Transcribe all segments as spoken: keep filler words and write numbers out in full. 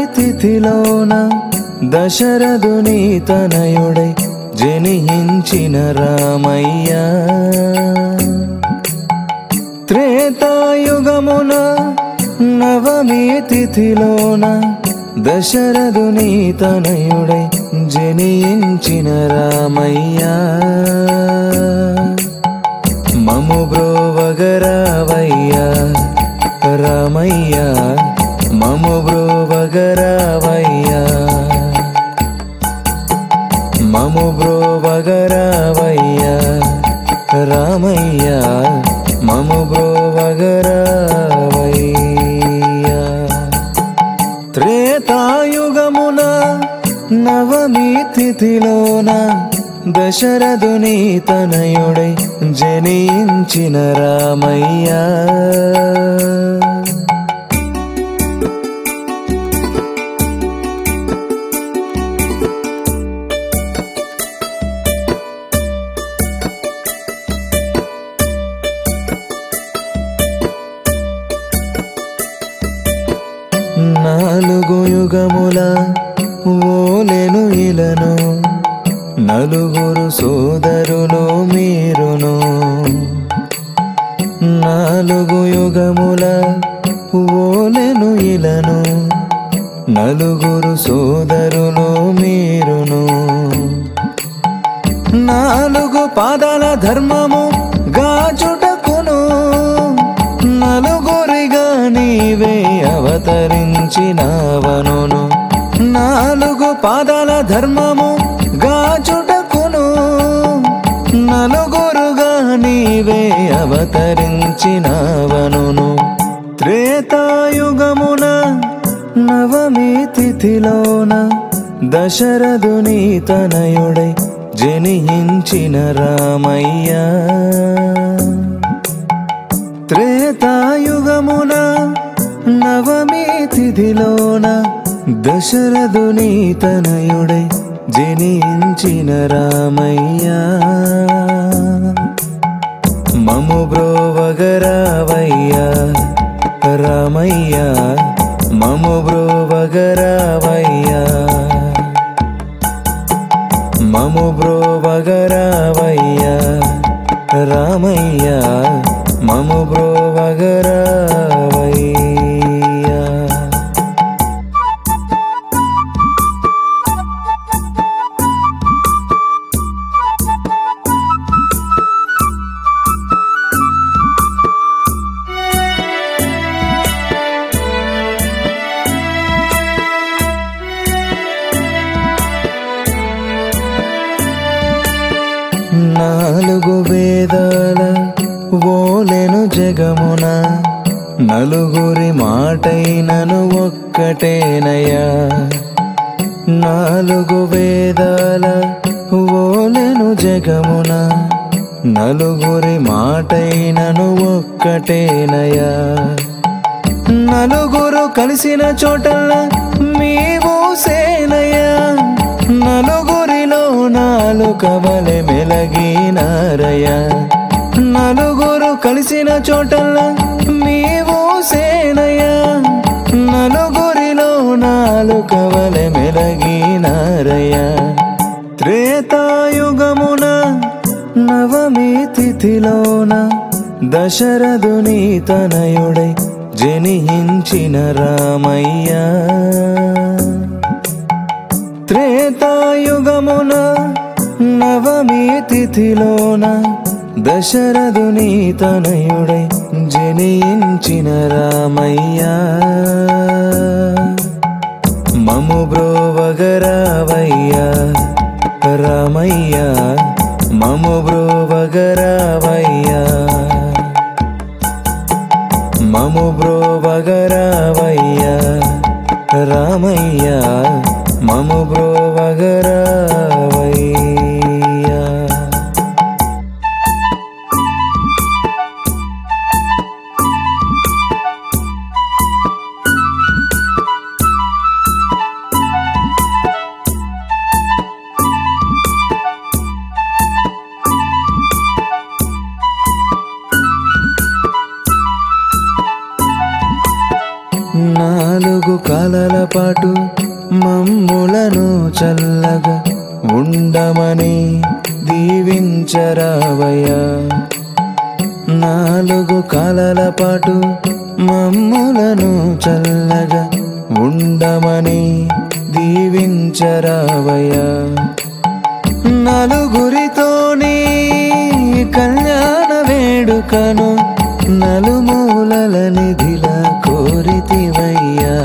తిథిలోన దశరథుని తనయుడై జనించిన రామయ్య త్రేతాయుగమున నవమి తిథిలోన దశరథుని తనయుడై జనించిన రామయ్య మము బ్రోవగరావయ్య రామయ్య మము బ్రోవగరావయ్య మము బ్రోవగరావయ్య రామయ్య మము బ్రోవగరావయ్య త్రేతాయుగమున నవమి తిథిలోన దశరథుని తనయుడై జనించిన రామయ్య నాలుగు యుగముల ఓలెను ఇలను నలుగురు సోదరులు మీరును నాలుగు యుగముల ఓలెను ఇలను నలుగురు సోదరులు మీరును నాలుగు పాదాల ధర్మము గాచుటకును నలుగురిగా నీవే అవతరించినవనును నాలుగు పాదాల ధర్మము గాచుటకును నలుగురుగా నీవే అవతరించినవనును త్రేతాయుగమున నవమి తిథిలోన దశరథుని తనయుడై జనించిన రామయ్య త్రేతాయుగమున నవమి తిథిలోన దశరథుని తనయుడై జనించిన రామయ్య మము బ్రోవగరావయ్య రామయ్య మము బ్రోవగరావయ్య మము బ్రోవగరావయ్య రామయ్య మము బ్రోవగరావయ్య నాలుగు వేదాల ఓలెను జగమున నలుగురి మాటైనను ఒక్కటేనయ్యా నాలుగు వేదాల ఓలెను జగమున నలుగురి మాటైనను ఒక్కటేనయ్యా నలుగురు కలిసిన చోటల్లా మీవు సేనయ్యా నలుగురిలో నాలుక వలె మెలగినారయ్యా నలుగురు కలిసిన చోటల్లా మీవు సేనయ్యా నలుగురిలో నాలుక వలె మెలగినారయ్యా త్రేతాయుగమున నవమి తిథిలోన దశరథుని తనయుడై జనించిన రామయ్య త్రేతాయుగమున నవమి తిథిలోన దశరథుని తనయుడై జనించిన రామయ్య మము బ్రోవగరావయ్య రామయ్య మము బ్రోవగరావయ్య మము బ్రోవగరావయ్య రామయ్య మము బ్రోవగరావయ్య నాలుగు నాలుగు కాలాల పాటు మమ్ములను చల్లగా ఉండమని దీవించరావయ్యా. నాలుగు కాలాల పాటు మమ్ములను చల్లగా ఉండమని దీవించరావయ్యా. నలుగురితోని కళ్యాణ వేడుకను నలుమూలల నిధిలా కోరితివయ్యా.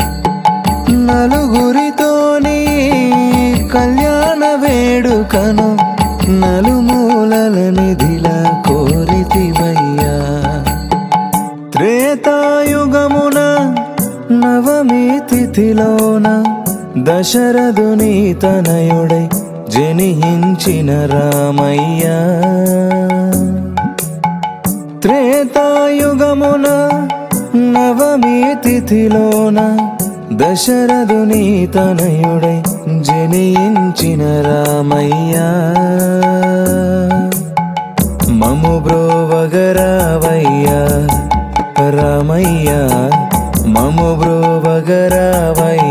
నలుగురితోని కళ్యాణ వేడుకను నలుమూలల నిధిలా కోరితివయ్యా. త్రేతాయుగమున నవమి తిథిలోన దశరథుని తనయుడై జనించిన రామయ్యా. త్రేతాయుగమున నవమి తిథిలోన దశరథుని తనయుడై జనించిన రామయ్యా. మము బ్రోవగరావయ్యా రామయ్యా, మము బ్రోవగరావయ్యా.